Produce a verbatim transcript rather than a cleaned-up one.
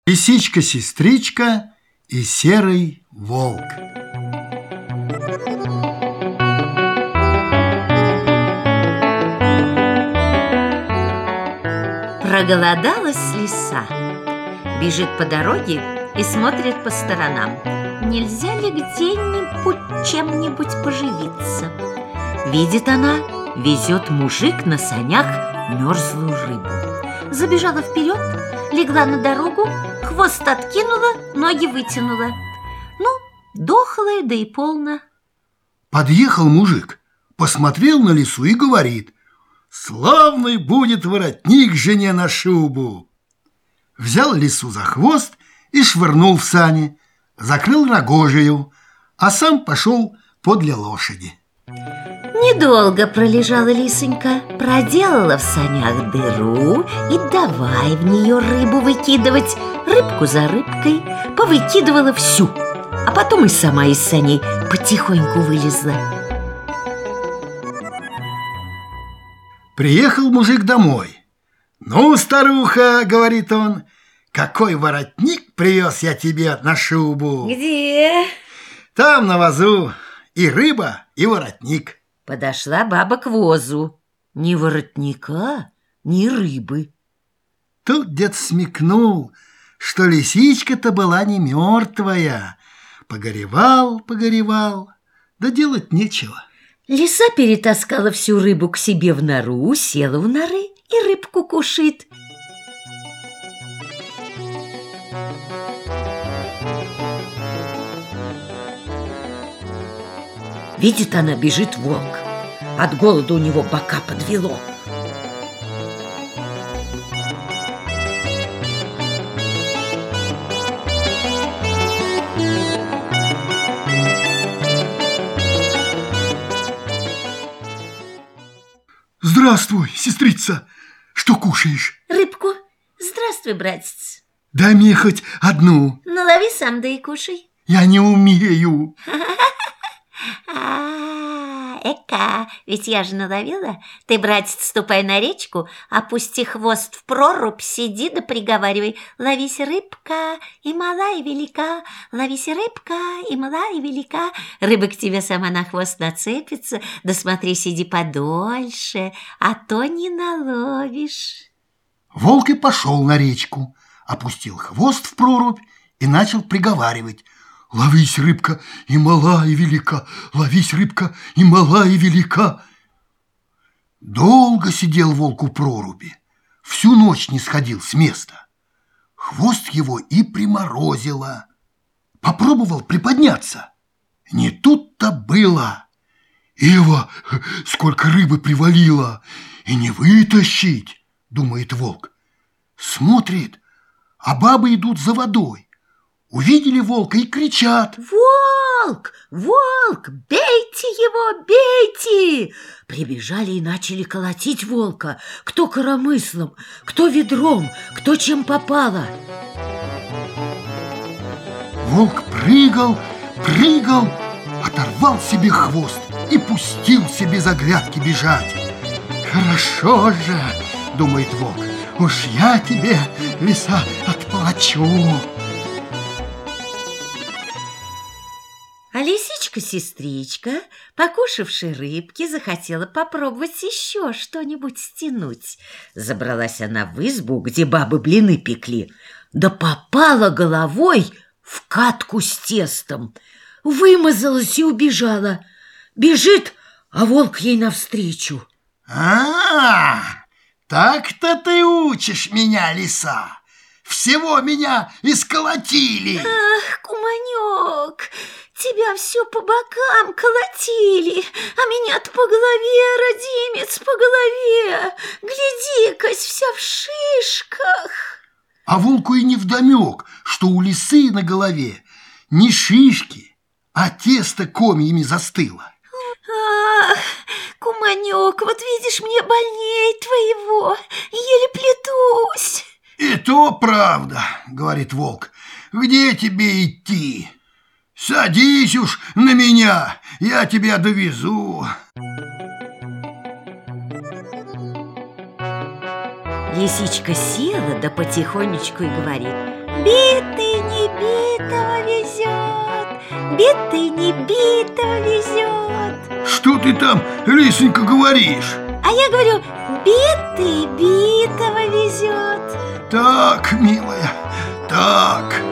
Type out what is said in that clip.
Лисичка-сестричка и серый волк. Проголодалась лиса. Бежит по дороге и смотрит по сторонам. Нельзя ли где-нибудь чем-нибудь поживиться? Видит она, везет мужик на санях мерзлую рыбу. Забежала вперед, легла на дорогу, хвост откинула, ноги вытянула. Ну, дохлая, да и полно. Подъехал мужик, посмотрел на лису и говорит: «Славный будет воротник жене на шубу!» Взял лису за хвост и швырнул в сани, закрыл рогожею, а сам пошел подле лошади. Недолго пролежала лисонька, проделала в санях дыру и давай в нее рыбу выкидывать, рыбку за рыбкой, повыкидывала всю, а потом и сама из саней потихоньку вылезла. Приехал мужик домой. «Ну, старуха, — говорит он, — какой воротник привез я тебе на шубу!» «Где?» «Там на возу и рыба, и воротник». Подошла баба к возу. Ни воротника, ни рыбы. Тут дед смекнул, что лисичка-то была не мертвая. Погоревал, погоревал, да делать нечего. Лиса перетаскала всю рыбу к себе в нору, села в норы и рыбку кушает. Видит она, бежит волк. От голода у него бока подвело. «Здравствуй, сестрица! Что кушаешь?» «Рыбку. Здравствуй, братец. «Дай мне хоть одну». Налови сам, да и кушай». «Я не умею». А, эка, ведь я же наловила. Ты, братец, ступай на речку, опусти хвост в прорубь, сиди да приговаривай: ловись, рыбка, и мала, и велика, ловись, рыбка, и мала, и велика. Рыба к тебе сама на хвост нацепится, да смотри, сиди подольше, а то не наловишь. Волк и пошел на речку, опустил хвост в прорубь и начал приговаривать: «Ловись, рыбка, и мала, и велика, ловись, рыбка, и мала, и велика». Долго сидел волк у проруби, всю ночь не сходил с места. Хвост его и приморозило. Попробовал приподняться. Не тут-то было. «Эва, сколько рыбы привалило, и не вытащить!» — думает волк. Смотрит, а бабы идут за водой. Увидели волка и кричат: «Волк! Волк! Бейте его, бейте!» Прибежали и начали колотить волка. Кто коромыслом, кто ведром, кто чем попало. Волк прыгал, прыгал, оторвал себе хвост и пустился без оглядки бежать. «Хорошо же, — думает волк, — уж я тебе, лиса, отплачу». А лисичка-сестричка, покушавши рыбки, захотела попробовать еще что-нибудь стянуть. Забралась она в избу, где бабы блины пекли, да попала головой в катку с тестом. Вымазалась и убежала. Бежит, а волк ей навстречу. «А, так-то ты учишь меня, лиса! Всего меня исколотили!» «Ах, куманек, тебя все по бокам колотили, а меня-то по голове, родимец, по голове. Гляди-кась, вся в шишках». А волку и невдомек, что у лисы на голове не шишки, а тесто комьями застыло. «Ах, куманек, вот видишь, мне больней твоего, еле плетусь». «И то правда, — говорит волк, — где тебе идти? Садись уж на меня, я тебя довезу». Лисичка села, да потихонечку и говорит: Битый не битого везет, битый не битого везет. Что ты там, лисенька, говоришь? А я говорю, битый битого везет. Так, милая, так.